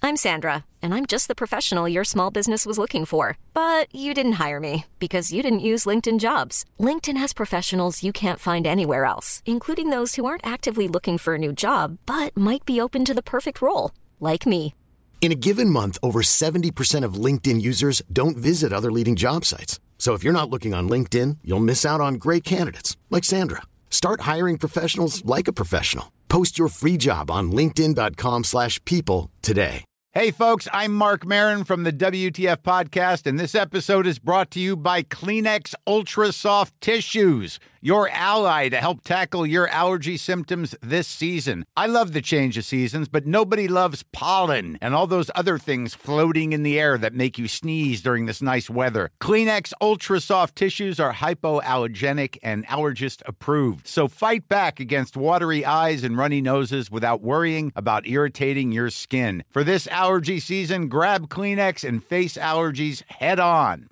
I'm Sandra, and I'm just the professional your small business was looking for. But you didn't hire me because you didn't use LinkedIn Jobs. LinkedIn has professionals you can't find anywhere else, including those who aren't actively looking for a new job, but might be open to the perfect role, like me. In a given month, over 70% of LinkedIn users don't visit other leading job sites. So if you're not looking on LinkedIn, you'll miss out on great candidates like Sandra. Start hiring professionals like a professional. Post your free job on linkedin.com/people today. Hey folks, I'm Mark Maron from the WTF Podcast, and this episode is brought to you by Kleenex Ultra Soft Tissues, your ally to help tackle your allergy symptoms this season. I love the change of seasons, but nobody loves pollen and all those other things floating in the air that make you sneeze during this nice weather. Kleenex Ultra Soft Tissues are hypoallergenic and allergist approved, so fight back against watery eyes and runny noses without worrying about irritating your skin. For this allergy season, grab Kleenex and face allergies head on.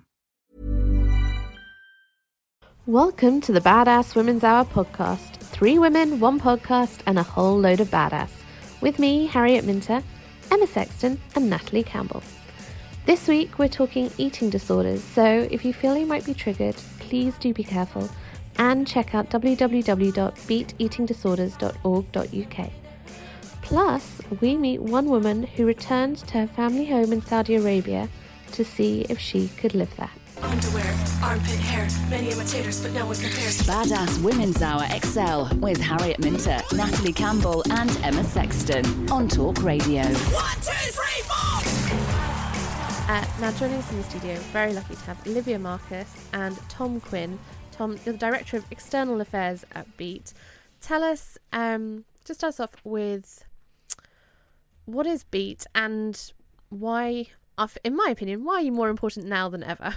Welcome to the Badass Women's Hour podcast. 3 women, 1 podcast, and a whole load of badass. With me, Harriet Minter, Emma Sexton, and Natalie Campbell. This week, we're talking eating disorders, so if you feel you might be triggered, please do be careful and check out www.beateatingdisorders.org.uk. Plus, we meet one woman who returned to her family home in Saudi Arabia to see if she could live there. Underwear, armpit hair, many imitators, but no one compares. Badass Women's Hour XL with Harriet Minter, Natalie Campbell, and Emma Sexton on Talk Radio. 1, 2, 3, 4! Now, joining us in the studio, very lucky to have Olivia Marcus and Tom Quinn. Tom, you're the Director of External Affairs at Beat. Tell us, just start us off with, what is Beat and why, in my opinion, why are you more important now than ever?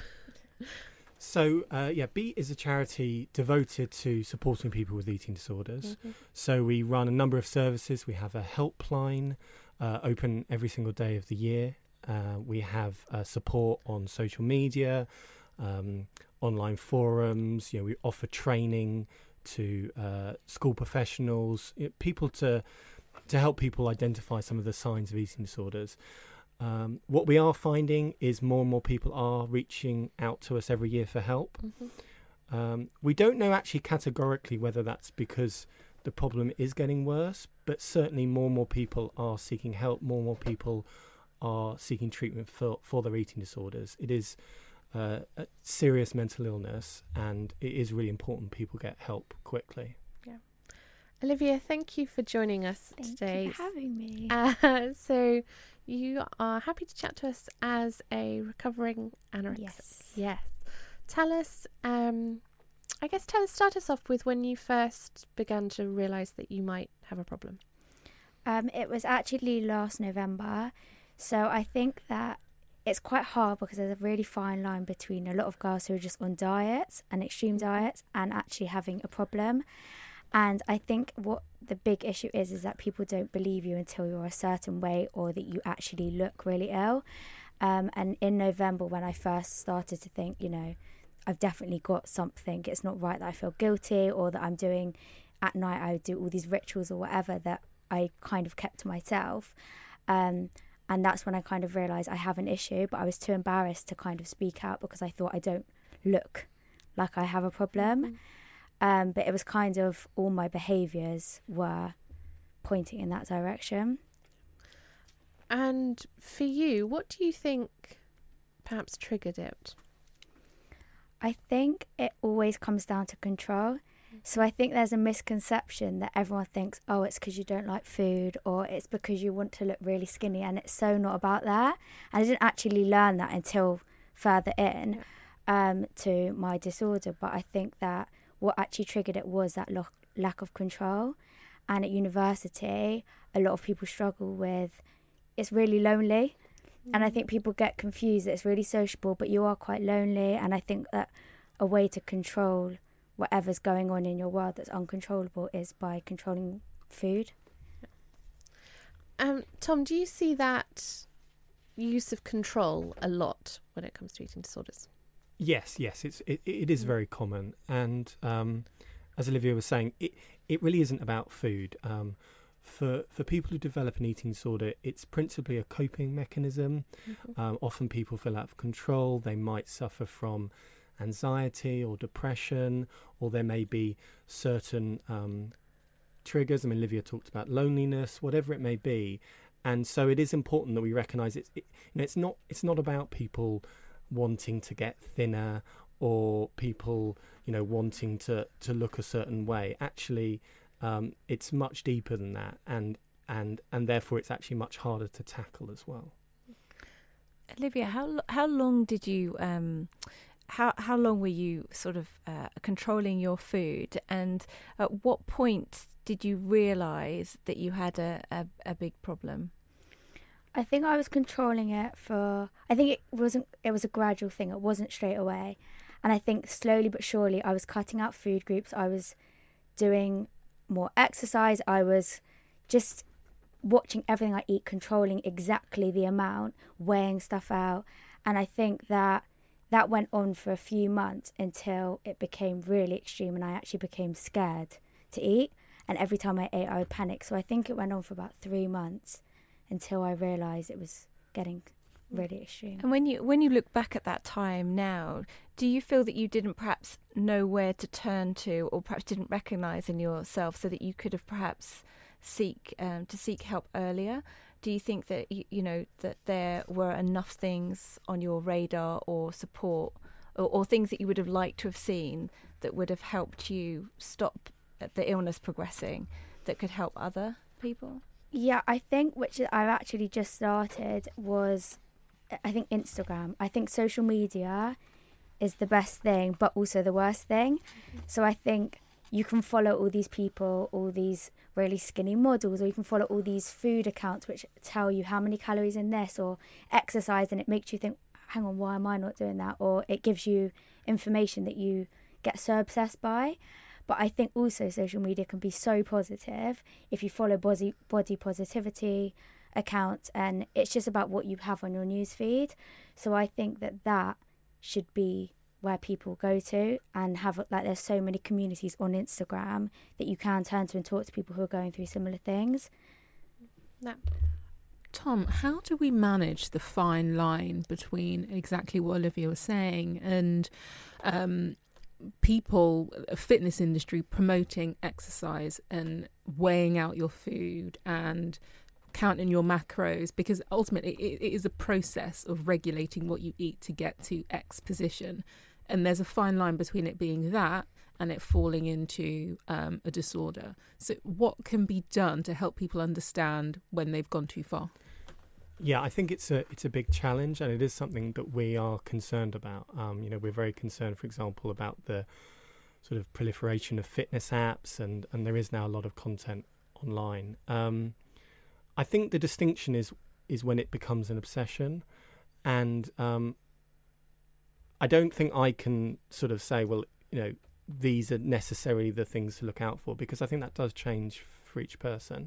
So, Beat is a charity devoted to supporting people with eating disorders. Mm-hmm. So we run a number of services. We have a helpline open every single day of the year. We have support on social media, online forums. We offer training to school professionals, people to help people identify some of the signs of eating disorders. What we are finding is more and more people are reaching out to us every year for help. Mm-hmm. We don't know actually categorically whether that's because the problem is getting worse, but certainly more and more people are seeking help. More and more people are seeking treatment for their eating disorders. It is a serious mental illness, and it is really important people get help quickly. Yeah. Olivia, thank you for joining us today. Thank you for having me. So you are happy to chat to us as a recovering anorexic. Yes. Tell us, start us off with when you first began to realise that you might have a problem. It was actually last November. So I think that it's quite hard because there's a really fine line between a lot of girls who are just on diets and extreme diets and actually having a problem. And I think what the big issue is that people don't believe you until you're a certain weight or that you actually look really ill. And in November, when I first started to think, I've definitely got something, it's not right that I feel guilty, or that I'm doing at night, I would do all these rituals or whatever that I kind of kept to myself. And that's when I kind of realised I have an issue, but I was too embarrassed to kind of speak out because I thought I don't look like I have a problem. Mm-hmm. But it was kind of all my behaviours were pointing in that direction. And for you, what do you think perhaps triggered it? I think it always comes down to control. So I think there's a misconception that everyone thinks, oh, it's because you don't like food or it's because you want to look really skinny, and it's so not about that. And I didn't actually learn that until further in to my disorder. But I think that what actually triggered it was that lack of control. And at university, a lot of people struggle with, it's really lonely. And I think people get confused that it's really sociable, but you are quite lonely. And I think that a way to control whatever's going on in your world that's uncontrollable is by controlling food. Tom, do you see that use of control a lot when it comes to eating disorders? Yes, it is very common. And as Olivia was saying, it really isn't about food. for people who develop an eating disorder, it's principally a coping mechanism. Often people feel out of control. They might suffer from anxiety or depression, or there may be certain triggers. I mean, Livia talked about loneliness, whatever it may be. And so it is important that we recognise it's not about people wanting to get thinner or people, wanting to look a certain way. Actually, it's much deeper than that, and therefore it's actually much harder to tackle as well. Olivia, how long did you how long were you sort of controlling your food, and at what point did you realise that you had a big problem? I think I was controlling it it was a gradual thing. It wasn't straight away. And I think slowly but surely I was cutting out food groups. I was doing more exercise. I was just watching everything I eat, controlling exactly the amount, weighing stuff out. And I think that went on for a few months until it became really extreme and I actually became scared to eat. And every time I ate, I would panic. So I think it went on for about 3 months until I realised it was getting really extreme. And when you look back at that time now, do you feel that you didn't perhaps know where to turn to, or perhaps didn't recognise in yourself, so that you could have perhaps seek help earlier? Do you think that that there were enough things on your radar or support, or things that you would have liked to have seen that would have helped you stop the illness progressing, that could help other people? Yeah, I think, which I've actually just started, was Instagram. I think social media is the best thing, but also the worst thing. So I think you can follow all these people, all these really skinny models, or you can follow all these food accounts which tell you how many calories in this, or exercise, and it makes you think, hang on, why am I not doing that? Or it gives you information that you get so obsessed by. But I think also social media can be so positive if you follow body positivity accounts, and it's just about what you have on your newsfeed. So I think that should be where people go to, and have, like, there's so many communities on Instagram that you can turn to and talk to people who are going through similar things. No. Tom, how do we manage the fine line between exactly what Olivia was saying and people, fitness industry, promoting exercise and weighing out your food and counting your macros? Because ultimately it is a process of regulating what you eat to get to X position, and there's a fine line between it being that and it falling into a disorder. So what can be done to help people understand when they've gone too far? Yeah, I think it's a big challenge, and it is something that we are concerned about. We're very concerned, for example, about the sort of proliferation of fitness apps, and there is now a lot of content online. I think the distinction is when it becomes an obsession, and I don't think I can sort of say, well, these are necessarily the things to look out for, because I think that does change for each person.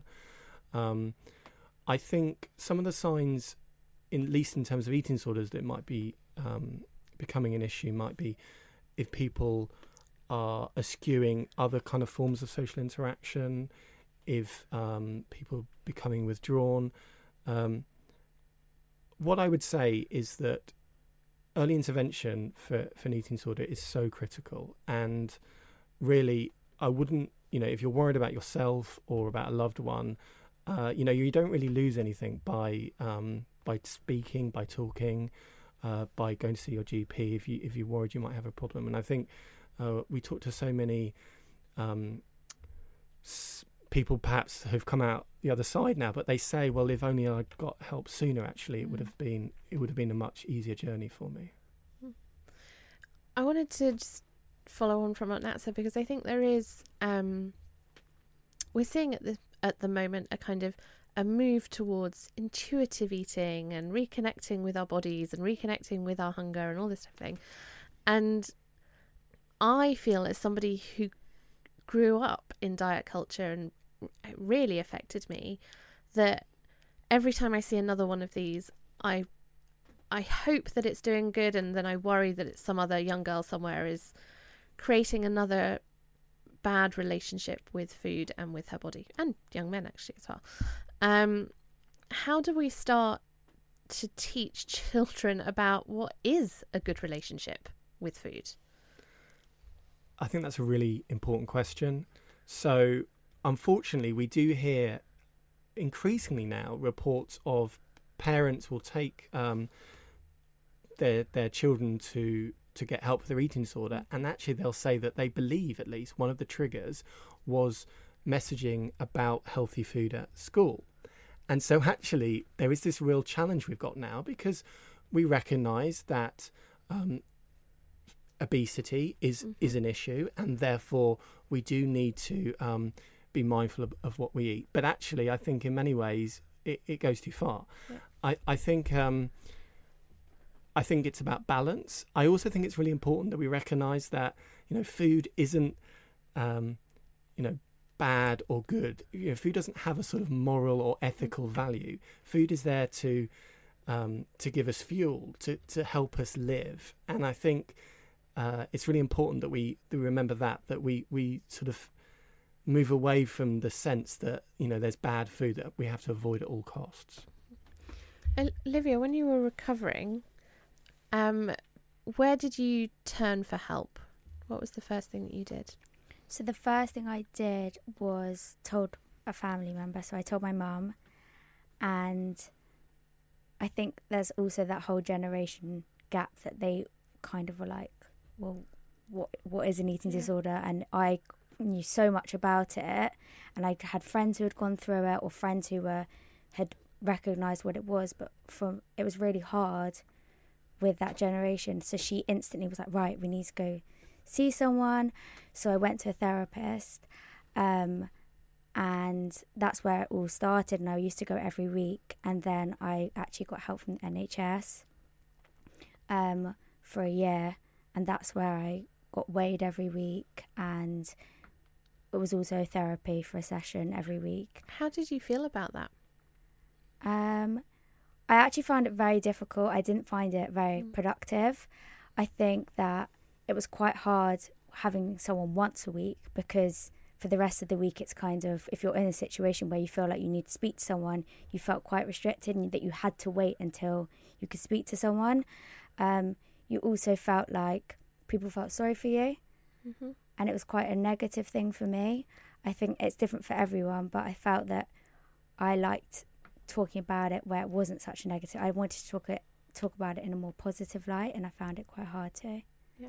I think some of the signs, at least in terms of eating disorders, that might be becoming an issue might be if people are eschewing other kind of forms of social interaction, if people are becoming withdrawn. What I would say is that early intervention for an eating disorder is so critical, and really I wouldn't, if you're worried about yourself or about a loved one, you don't really lose anything by speaking, by talking, by going to see your GP if you're worried you might have a problem. And I think we talk to so many people perhaps who've come out the other side now, but they say, well, if only I'd got help sooner, actually it would have been a much easier journey for me. I wanted to just follow on from what Nat said, because I think there is we're seeing at the moment a kind of a move towards intuitive eating and reconnecting with our bodies and reconnecting with our hunger and all this type of thing. And I feel, as somebody who grew up in diet culture and it really affected me, that every time I see another one of these, I hope that it's doing good, and then I worry that it's some other young girl somewhere is creating another bad relationship with food and with her body, and young men actually as well. How do we start to teach children about what is a good relationship with food? I think that's a really important question. So, unfortunately, we do hear increasingly now reports of parents will take their children to get help with their eating disorder, and actually they'll say that they believe at least one of the triggers was messaging about healthy food at school. And so actually there is this real challenge we've got now, because we recognise that obesity is an issue, and therefore we do need to be mindful of what we eat. But actually I think in many ways it goes too far. Yeah. I think it's about balance. I also think it's really important that we recognise that, food isn't, bad or good. Food doesn't have a sort of moral or ethical value. Food is there to give us fuel, to help us live. And I think it's really important that we remember that we sort of move away from the sense that, there's bad food that we have to avoid at all costs. Olivia, when you were recovering, where did you turn for help? What was the first thing that you did? So the first thing I did was told a family member. So I told my mum, and I think there's also that whole generation gap that they kind of were like, well, what is an eating disorder? And I knew so much about it, and I had friends who had gone through it, or friends who had recognised what it was, but it was really hard with that generation. So she instantly was like, right, we need to go see someone. So I went to a therapist, and that's where it all started. And I used to go every week, and then I actually got help from the NHS for a year, and that's where I got weighed every week, and it was also therapy for a session every week. How did you feel about that? I actually found it very difficult. I didn't find it very productive. I think that it was quite hard having someone once a week, because for the rest of the week it's kind of, if you're in a situation where you feel like you need to speak to someone, you felt quite restricted and that you had to wait until you could speak to someone. You also felt like people felt sorry for you, and it was quite a negative thing for me. I think it's different for everyone, but I felt that I liked talking about it where it wasn't such a negative. I wanted to talk about it in a more positive light, and I found it quite hard to. Yeah.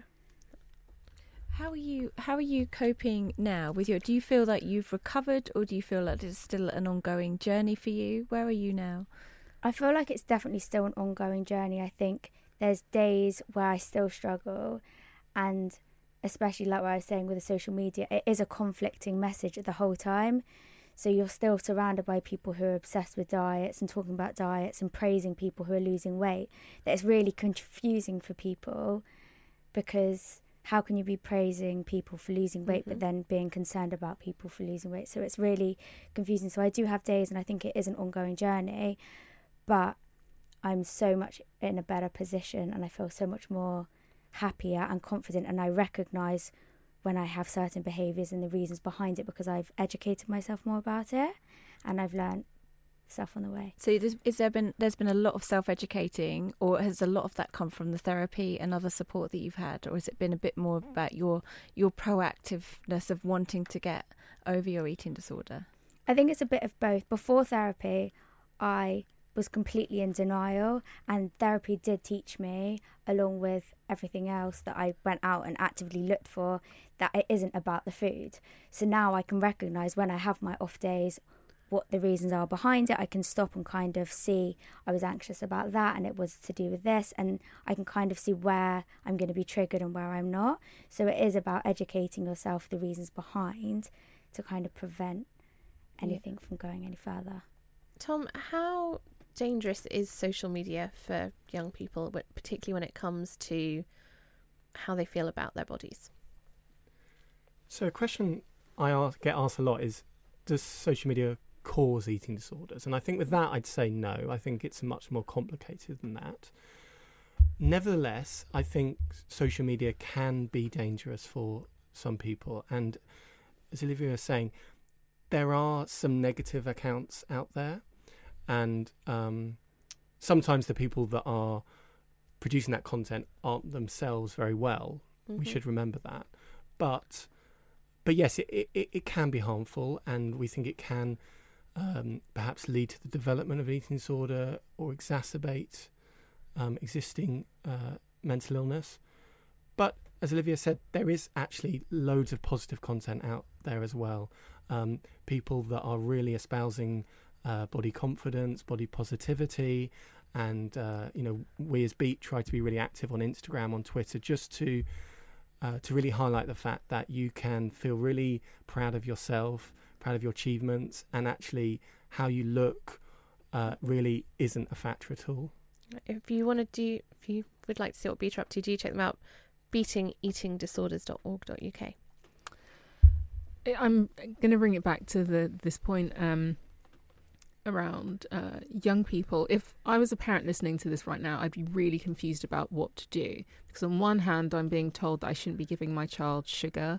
How are you coping now with do you feel that you've recovered, or do you feel like it's still an ongoing journey for you? Where are you now? I feel like it's definitely still an ongoing journey. I think there's days where I still struggle, and especially like what I was saying with the social media, it is a conflicting message the whole time. So you're still surrounded by people who are obsessed with diets and talking about diets and praising people who are losing weight. That it's really confusing for people, because how can you be praising people for losing weight but then being concerned about people for losing weight? So it's really confusing. So I do have days, and I think it is an ongoing journey, but I'm so much in a better position, and I feel so much more happier and confident, and I recognise when I have certain behaviours and the reasons behind it, because I've educated myself more about it and I've learned stuff on the way. So there's been a lot of self-educating, or has a lot of that come from the therapy and other support that you've had, or has it been a bit more about your proactiveness of wanting to get over your eating disorder? I think it's a bit of both. Before therapy, I was completely in denial, and therapy did teach me, along with everything else that I went out and actively looked for, that it isn't about the food. So now I can recognise when I have my off days what the reasons are behind it. I can stop and kind of see, I was anxious about that and it was to do with this, and I can kind of see where I'm going to be triggered and where I'm not. So it is about educating yourself the reasons behind to kind of prevent anything from going any further. Tom, how dangerous is social media for young people, particularly when it comes to how they feel about their bodies? So a question I get asked a lot is, does social media cause eating disorders? And I think with that I'd say no. I think it's much more complicated than that. Nevertheless, I think social media can be dangerous for some people, and as Olivia was saying, there are some negative accounts out there, and sometimes the people that are producing that content aren't themselves very well. We should remember that. But yes, it can be harmful, and we think it can perhaps lead to the development of eating disorder or exacerbate existing mental illness. But as Olivia said, there is actually loads of positive content out there as well. People that are really espousing body confidence, body positivity, and we as Beat try to be really active on Instagram, on Twitter, just to really highlight the fact that you can feel really proud of yourself, proud of your achievements, and actually how you look really isn't a factor at all. If you would like to see what Beat are up to, do check them out. beatingeatingdisorders.org.uk. I'm going to bring it back to this point around young people. If I was a parent listening to this right now, I'd be really confused about what to do, because on one hand I'm being told that I shouldn't be giving my child sugar.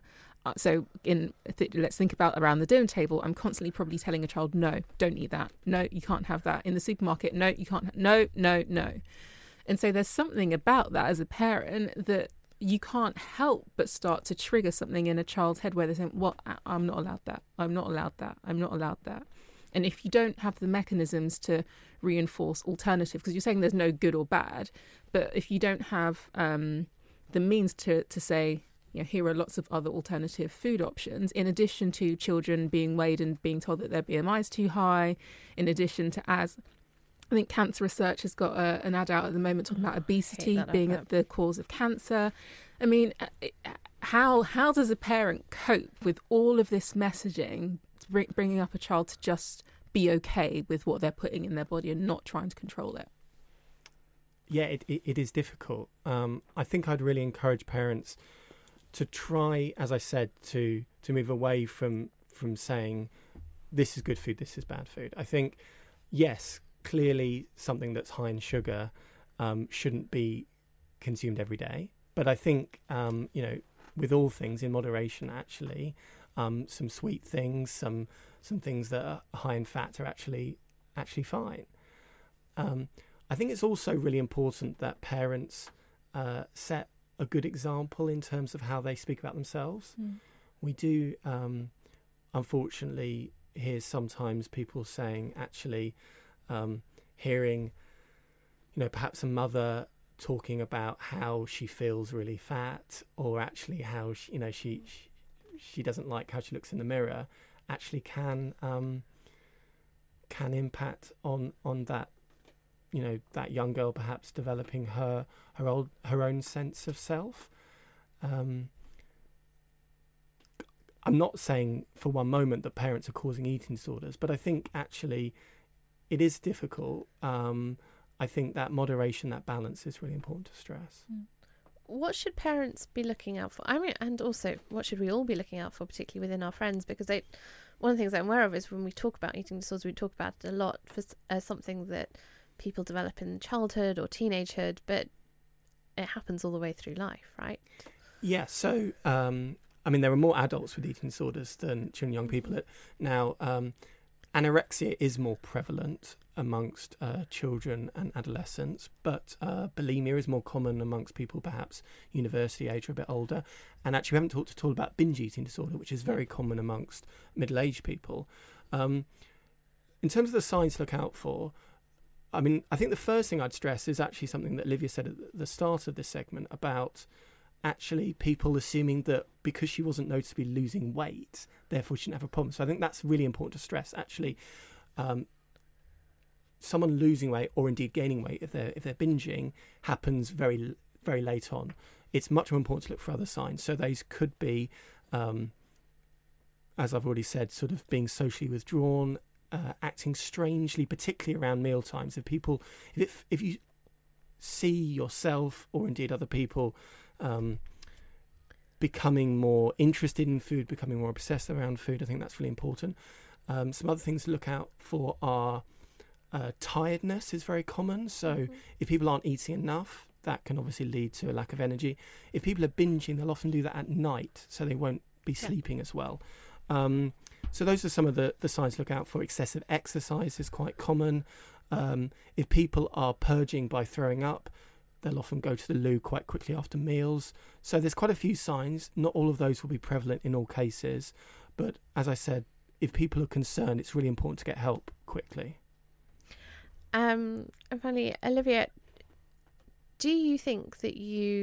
Let's think about around the dinner table. I'm constantly probably telling a child, no, don't eat that. No, you can't have that. In the supermarket, no, you can't. No. And so there's something about that as a parent that you can't help but start to trigger something in a child's head where they're saying, well, I'm not allowed that. I'm not allowed that. I'm not allowed that. And if you don't have the mechanisms to reinforce alternative, because you're saying there's no good or bad, but if you don't have the means to say, here are lots of other alternative food options, in addition to children being weighed and being told that their BMI is too high, in addition to, as I think cancer research has got an ad out at the moment talking about obesity being at the cause of cancer. I mean, how does a parent cope with all of this messaging, bringing up a child to just be okay with what they're putting in their body and not trying to control it? Yeah, it is difficult. I think I'd really encourage parents to try, as I said, to move away from saying this is good food, this is bad food. I think, yes, clearly something that's high in sugar shouldn't be consumed every day. But I think, with all things in moderation, actually, some sweet things, some things that are high in fat are actually fine. I think it's also really important that parents set a good example in terms of how they speak about themselves. We do, unfortunately, hear sometimes people saying, actually, hearing, perhaps a mother talking about how she feels really fat, or actually how she doesn't like how she looks in the mirror, actually can impact on that, that young girl perhaps developing her own sense of self. I'm not saying for one moment that parents are causing eating disorders, but I think actually it is difficult. I think that moderation, that balance is really important to stress. What should parents be looking out for? I mean, and also, what should we all be looking out for, particularly within our friends? Because one of the things I'm aware of is when we talk about eating disorders, we talk about it a lot as something that people develop in childhood or teenagehood, but it happens all the way through life, right? Yeah, so, there are more adults with eating disorders than children and young people. Now, anorexia is more prevalent amongst children and adolescents, but bulimia is more common amongst people perhaps university age or a bit older. And actually we haven't talked at all about binge eating disorder, which is very common amongst middle-aged people. In terms of the signs to look out for, I think the first thing I'd stress is actually something that Olivia said at the start of this segment about actually people assuming that because she wasn't noticeably losing weight, therefore she shouldn't have a problem. So I think that's really important to stress. Actually, someone losing weight or indeed gaining weight, if they're binging, happens very, very late on. It's much more important to look for other signs. So those could be, as I've already said, sort of being socially withdrawn, acting strangely, particularly around meal times. If you see yourself or indeed other people becoming more interested in food, becoming more obsessed around food, I think that's really important. Some other things to look out for are tiredness is very common. So if people aren't eating enough, that can obviously lead to a lack of energy. If people are binging, they'll often do that at night, so they won't be sleeping as well. So those are some of the signs to look out for. Excessive exercise is quite common. If people are purging by throwing up, they'll often go to the loo quite quickly after meals. So there's quite a few signs. Not all of those will be prevalent in all cases. But as I said, if people are concerned, it's really important to get help quickly. And finally, Olivia, do you think that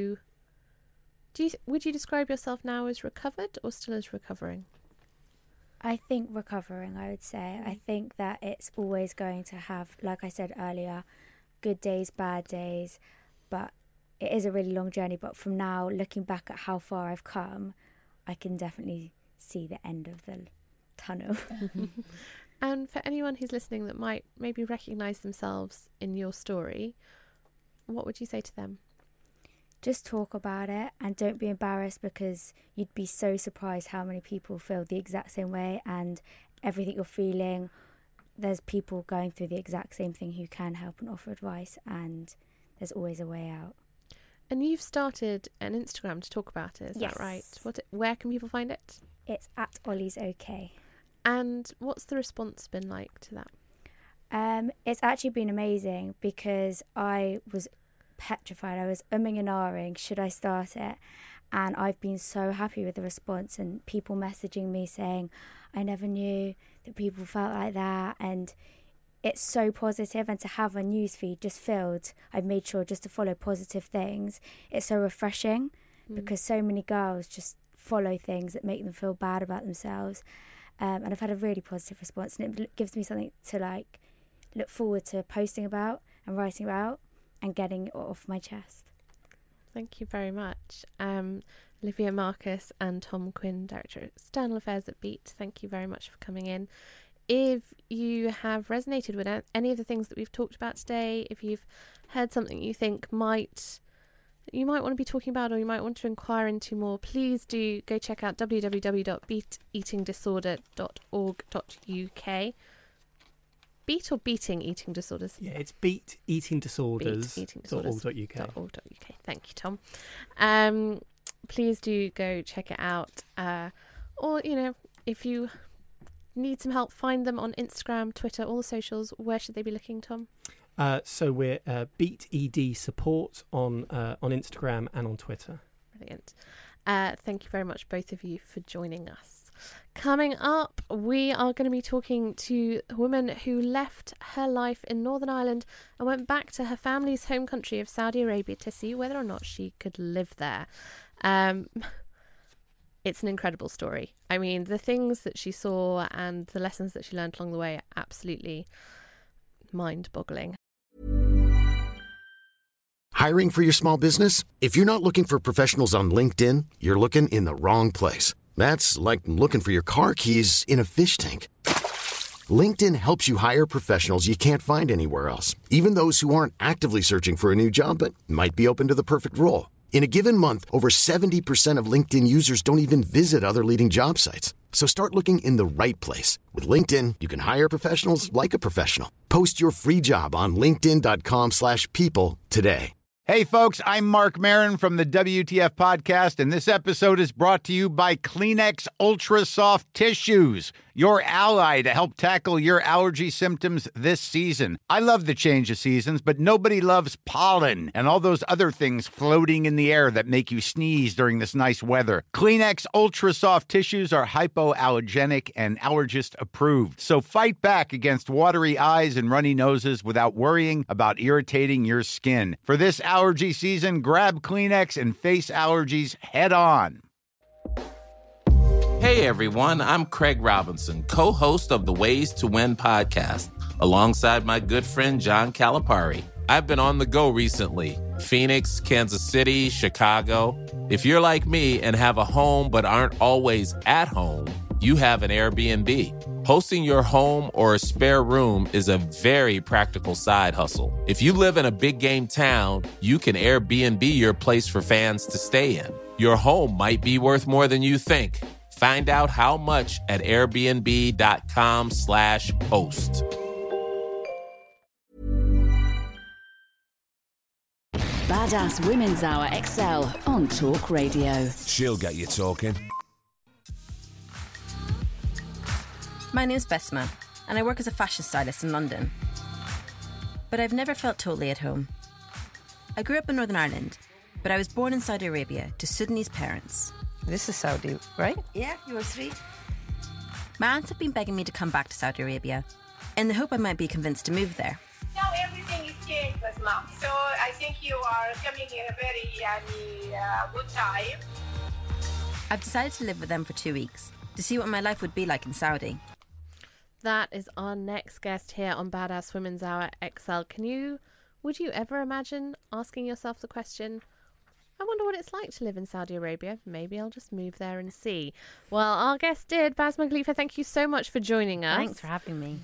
would you describe yourself now as recovered or still as recovering? I think recovering, I would say. I think that it's always going to have, like I said earlier, good days, bad days, but it is a really long journey. But from now, looking back at how far I've come, I can definitely see the end of the tunnel. And for anyone who's listening that might maybe recognise themselves in your story, what would you say to them? Just talk about it and don't be embarrassed, because you'd be so surprised how many people feel the exact same way, and everything you're feeling, there's people going through the exact same thing who can help and offer advice, and there's always a way out. And you've started an Instagram to talk about it, is Yes. that right? Where can people find it? It's at Ollie's OK. And what's the response been like to that? It's actually been amazing, because I was petrified. I was umming and ahhing, should I start it? And I've been so happy with the response, and people messaging me saying, I never knew that people felt like that, and it's so positive. And to have a newsfeed just filled, I've made sure just to follow positive things. It's so refreshing, because so many girls just follow things that make them feel bad about themselves. And I've had a really positive response, and it gives me something to look forward to posting about and writing about and getting it off my chest. Thank you very much. Olivia Marcus and Tom Quinn, Director of External Affairs at Beat, thank you very much for coming in. If you have resonated with any of the things that we've talked about today, if you've heard something you think you might want to be talking about, or you might want to inquire into more, please do go check out www.beateatingdisorders.org.uk. Beat or beating eating disorders? Yeah, it's beateatingdisorders.org.uk. Thank you, Tom. Please do go check it out. Or, if you need some help, find them on Instagram, Twitter, all the socials. Where should they be looking, Tom? So we're Beat ED Support on Instagram and on Twitter. Brilliant. Thank you very much, both of you, for joining us. Coming up, we are going to be talking to a woman who left her life in Northern Ireland and went back to her family's home country of Saudi Arabia to see whether or not she could live there. It's an incredible story. I mean, the things that she saw and the lessons that she learned along the way are absolutely mind-boggling. Hiring for your small business? If you're not looking for professionals on LinkedIn, you're looking in the wrong place. That's like looking for your car keys in a fish tank. LinkedIn helps you hire professionals you can't find anywhere else, even those who aren't actively searching for a new job but might be open to the perfect role. In a given month, over 70% of LinkedIn users don't even visit other leading job sites. So start looking in the right place. With LinkedIn, you can hire professionals like a professional. Post your free job on linkedin.com/people today. Hey, folks, I'm Mark Maron from the WTF Podcast, and this episode is brought to you by Kleenex Ultra Soft Tissues, your ally to help tackle your allergy symptoms this season. I love the change of seasons, but nobody loves pollen and all those other things floating in the air that make you sneeze during this nice weather. Kleenex Ultra Soft Tissues are hypoallergenic and allergist approved, so fight back against watery eyes and runny noses without worrying about irritating your skin. For this allergy season, grab Kleenex and face allergies head on. Hey everyone, I'm Craig Robinson, co-host of the Ways to Win podcast, alongside my good friend John Calipari. I've been on the go recently. Phoenix, Kansas City, Chicago. If you're like me and have a home but aren't always at home, you have an Airbnb. Hosting your home or a spare room is a very practical side hustle. If you live in a big game town, you can Airbnb your place for fans to stay in. Your home might be worth more than you think. Find out how much at airbnb.com/host. Badass Women's Hour XL on Talk Radio. She'll get you talking. My name's Besma, and I work as a fashion stylist in London. But I've never felt totally at home. I grew up in Northern Ireland, but I was born in Saudi Arabia to Sudanese parents. This is Saudi, right? Yeah, yours three. My aunts have been begging me to come back to Saudi Arabia in the hope I might be convinced to move there. Now everything is changed, Basma. So I think you are coming in a very good time. I've decided to live with them for 2 weeks to see what my life would be like in Saudi. That is our next guest here on Badass Women's Hour XL. Would you ever imagine asking yourself the question, I wonder what it's like to live in Saudi Arabia? Maybe I'll just move there and see. Well, our guest did. Basma Khalifa, thank you so much for joining us. Thanks for having me.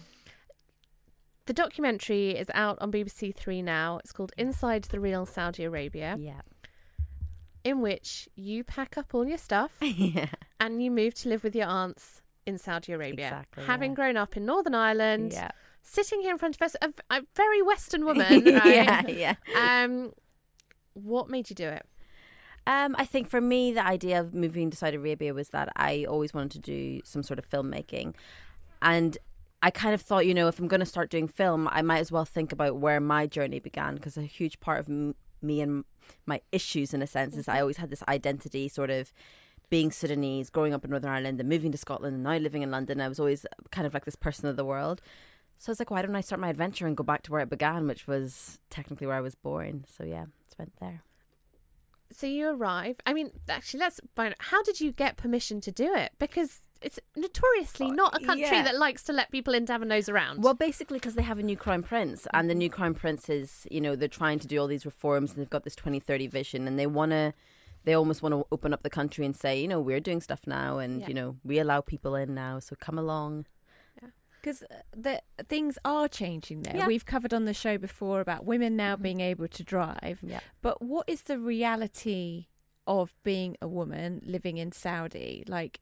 The documentary is out on BBC Three now. It's called Inside the Real Saudi Arabia. Yeah. In which you pack up all your stuff and you move to live with your aunts in Saudi Arabia. Exactly, having grown up in Northern Ireland, Yeah. sitting here in front of us, a very Western woman, right? Yeah. What made you do it? I think for me, the idea of moving to Saudi Arabia was that I always wanted to do some sort of filmmaking. And I kind of thought, if I'm going to start doing film, I might as well think about where my journey began, because a huge part of me and my issues, in a sense, is I always had this identity sort of being Sudanese, growing up in Northern Ireland and moving to Scotland and now living in London. I was always kind of like this person of the world. So I was like, why don't I start my adventure and go back to where it began, which was technically where I was born. So yeah, it's went there. So you arrive. I mean, actually, let's find out. How did you get permission to do it? Because it's notoriously not a country that likes to let people in to have a nose around. Well, basically because they have a new crown prince, and the new crown prince is, they're trying to do all these reforms, and they've got this 2030 vision, and they almost want to open up the country and say, we're doing stuff now, and we allow people in now, so come along. Because the things are changing there. Yeah. We've covered on the show before about women now being able to drive. Yeah. But what is the reality of being a woman living in Saudi? Like,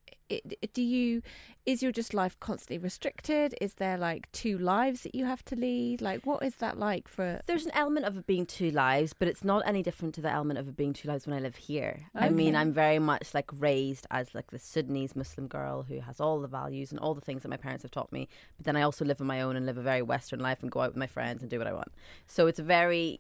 is your just life constantly restricted? Is there like two lives that you have to lead? Like, what is that like for? There's an element of it being two lives, but it's not any different to the element of it being two lives when I live here. Okay. I mean, I'm very much like raised as like the Sudanese Muslim girl who has all the values and all the things that my parents have taught me. But then I also live on my own and live a very Western life and go out with my friends and do what I want. So it's a very,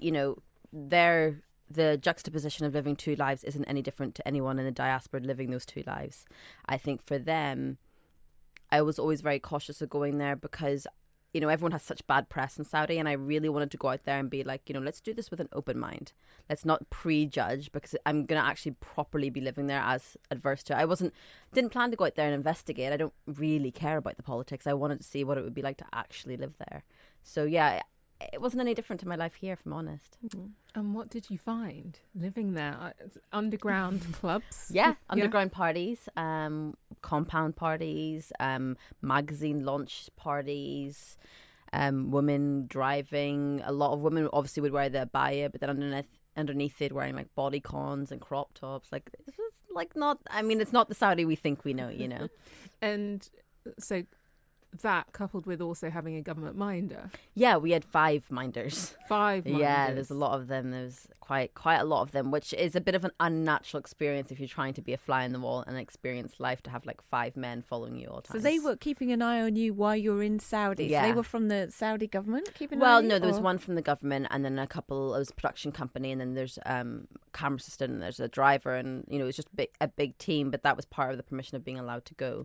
the juxtaposition of living two lives isn't any different to anyone in the diaspora living those two lives. I think for them, I was always very cautious of going there because, everyone has such bad press in Saudi, and I really wanted to go out there and be like, let's do this with an open mind. Let's not prejudge, because I'm going to actually properly be living there as adverse to it. Didn't plan to go out there and investigate. I don't really care about the politics. I wanted to see what it would be like to actually live there. So yeah, it wasn't any different to my life here, if I'm honest. Mm-hmm. And what did you find living there? Underground clubs? Yeah, underground parties, compound parties, magazine launch parties, women driving. A lot of women obviously would wear the abaya, but then underneath they'd wearing like bodycons and crop tops. Like, it's just like it's not the Saudi we think we know, And so that coupled with also having a government minder. Yeah, we had 5 minders. 5 minders. Yeah, there's a lot of them. There's quite a lot of them, which is a bit of an unnatural experience if you're trying to be a fly in the wall and experience life, to have like 5 men following you all the time. So they were keeping an eye on you while you were in Saudi. Yeah. So they were from the Saudi government keeping an eye Well, on you? no, there was one from the government, and then it was a production company, and then there's camera assistant, and there's a driver, and it was just a big team, but that was part of the permission of being allowed to go.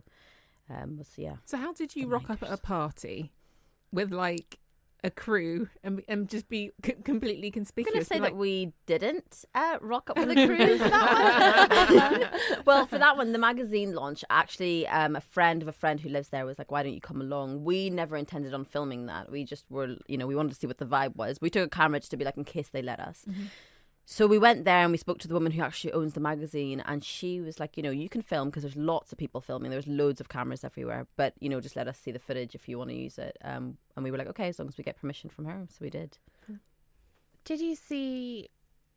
So how did you rock up at a party with like a crew and just be completely conspicuous? I'm going to say that we didn't rock up with a crew for that one. Well, for that one, the magazine launch, actually a friend of a friend who lives there was like, why don't you come along? We never intended on filming that. We just were, we wanted to see what the vibe was. We took a camera just to be like, in case they let us. Mm-hmm. So we went there and we spoke to the woman who actually owns the magazine, and she was like, you can film because there's lots of people filming. There's loads of cameras everywhere, but, just let us see the footage if you want to use it. And we were like, okay, as long as we get permission from her. So we did. Did you see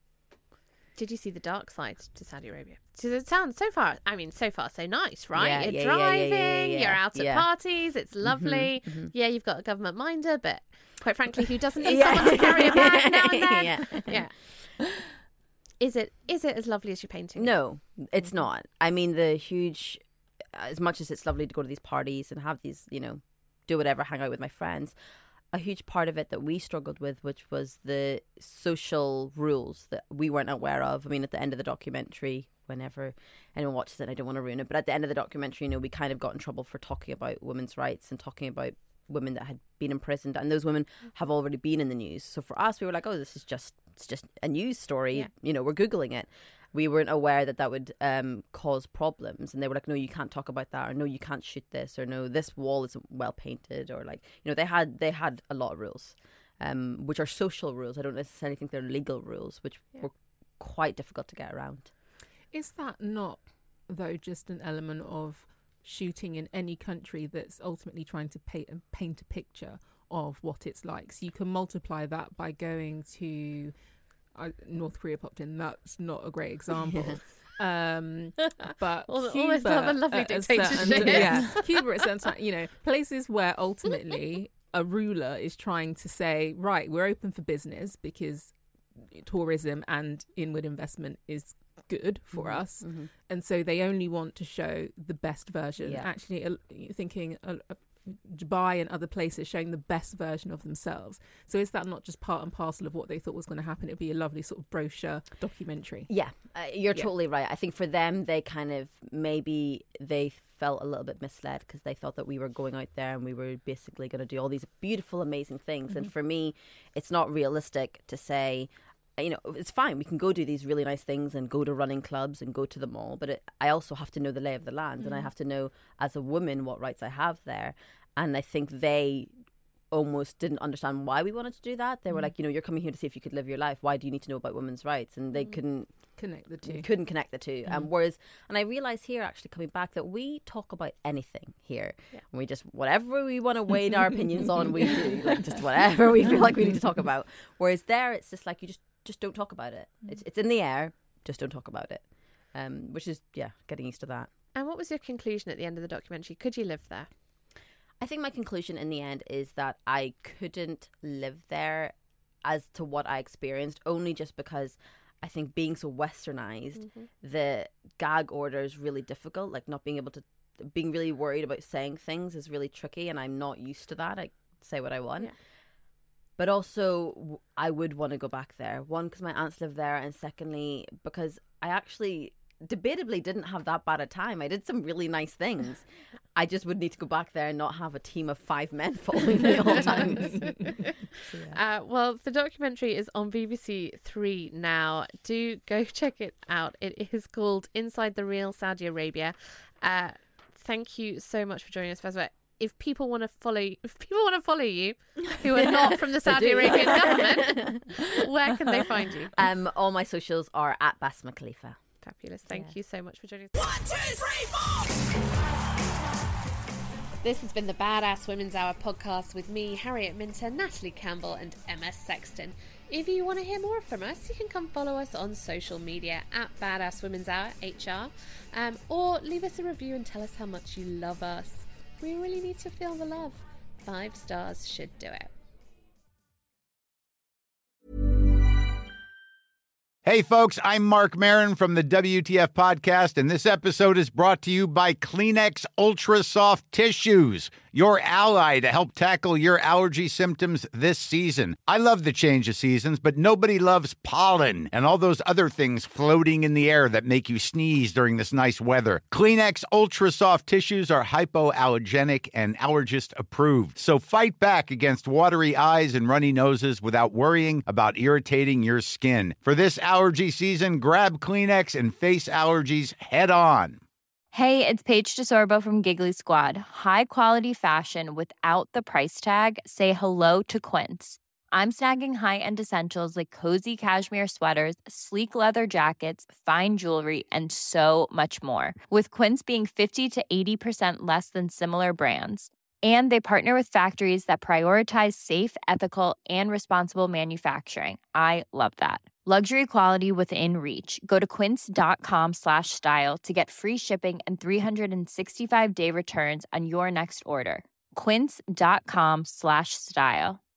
the dark side to Saudi Arabia? Because it sounds so far so nice, right? Yeah, you're driving, you're out at parties, it's lovely. Mm-hmm. Yeah, you've got a government minder, but quite frankly, who doesn't need someone to carry a bag now and then? Yeah. Is it as lovely as you're painting? No, it's not. I mean, the huge as much as it's lovely to go to these parties and have these, do whatever, hang out with my friends, a huge part of it that we struggled with, which was the social rules that we weren't aware of. I mean, at the end of the documentary, whenever anyone watches it, I don't want to ruin it, but at the end of the documentary, we kind of got in trouble for talking about women's rights and talking about women that had been imprisoned, and those women have already been in the news. So for us, we were like, oh, it's just a news story. Yeah. We're Googling it. We weren't aware that would cause problems, and they were like, no, you can't talk about that, or no, you can't shoot this, or no, this wall isn't well painted, or they had a lot of rules, which are social rules. I don't necessarily think they're legal rules, which were quite difficult to get around. Is that not, though, just an element of shooting in any country that's ultimately trying to paint a picture of what it's like? So you can multiply that by going to North Korea popped in. That's not a great example. But almost have a lovely dictatorship. Cuba at certain time, places where ultimately a ruler is trying to say, right, we're open for business because tourism and inward investment is good for us, and so they only want to show the best version. Actually, thinking Dubai and other places showing the best version of themselves. So is that not just part and parcel of what they thought was going to happen? It'd be a lovely sort of brochure documentary. Yeah, you're totally right. I think for them, they kind of maybe they felt a little bit misled because they thought that we were going out there and we were basically going to do all these beautiful, amazing things. And for me, it's not realistic to say, it's fine. We can go do these really nice things and go to running clubs and go to the mall. But I also have to know the lay of the land, and I have to know as a woman what rights I have there. And I think they almost didn't understand why we wanted to do that. They were like, you're coming here to see if you could live your life. Why do you need to know about women's rights? And they couldn't connect the two. Whereas, and I realised here actually coming back that we talk about anything here. Yeah. And we just, whatever we want to weigh our opinions on, we do. Like just whatever we feel like we need to talk about. Whereas there, it's just like you just don't talk about it. It's in the air. Just don't talk about it. Which is, getting used to that. And what was your conclusion at the end of the documentary? Could you live there? I think my conclusion in the end is that I couldn't live there as to what I experienced, only just because I think being so westernized, the gag order is really difficult. Like not being really worried about saying things is really tricky, and I'm not used to that. I say what I want. Yeah. But also, I would want to go back there. One, because my aunts live there, and secondly, because I actually debatably didn't have that bad a time. I did some really nice things. I just would need to go back there and not have a team of 5 men following me all times. Well, the documentary is on BBC 3 now. Do go check it out. It is called Inside the Real Saudi Arabia. Thank you so much for joining us, Fazwa. If people want to follow you, who are not from the Saudi Arabian government, where can they find you? All my socials are at Basma Khalifa. Fabulous. Thank you so much for joining us. 1, 2, 3, 4. This has been the Badass Women's Hour podcast with me, Harriet Minter, Natalie Campbell and Emma Sexton. If you want to hear more from us, you can come follow us on social media at Badass Women's Hour HR, or leave us a review and tell us how much you love us. We really need to feel the love. 5 stars should do it. Hey folks, I'm Mark Maron from the WTF Podcast, and this episode is brought to you by Kleenex Ultra Soft Tissues, your ally to help tackle your allergy symptoms this season. I love the change of seasons, but nobody loves pollen and all those other things floating in the air that make you sneeze during this nice weather. Kleenex Ultra Soft Tissues are hypoallergenic and allergist approved, so fight back against watery eyes and runny noses without worrying about irritating your skin. For this allergy season, grab Kleenex and face allergies head on. Hey, it's Paige DeSorbo from Giggly Squad. High quality fashion without the price tag. Say hello to Quince. I'm snagging high-end essentials like cozy cashmere sweaters, sleek leather jackets, fine jewelry, and so much more. With Quince being 50 to 80% less than similar brands. And they partner with factories that prioritize safe, ethical, and responsible manufacturing. I love that. Luxury quality within reach. Go to quince.com/style to get free shipping and 365-day returns on your next order. Quince.com/style.